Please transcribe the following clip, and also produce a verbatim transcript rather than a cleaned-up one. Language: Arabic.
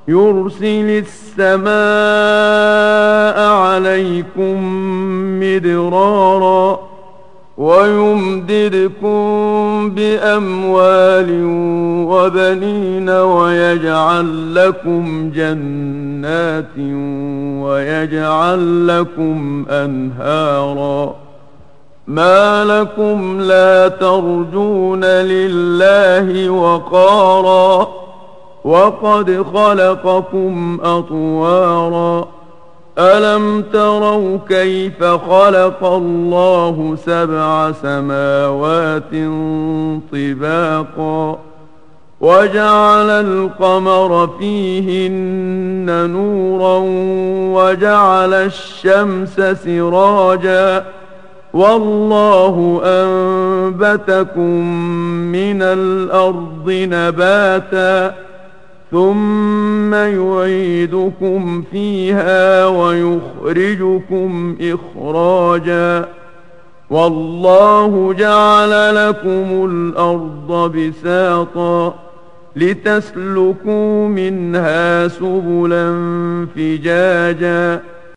يرسل السماء عليكم مدرارا ويمددكم بأموال وبنين ويجعل لكم جنات ويجعل لكم أنهارا. ما لكم لا ترجون لله وقارا وقد خلقكم أطوارا. ألم تروا كيف خلق الله سبع سماوات طباقا وجعل القمر فيهن نورا وجعل الشمس سراجا والله أنبتكم من الأرض نباتا ثم يعيدكم فيها ويخرجكم إخراجا والله جعل لكم الأرض بساطا لتسلكوا منها سبلا فجاجا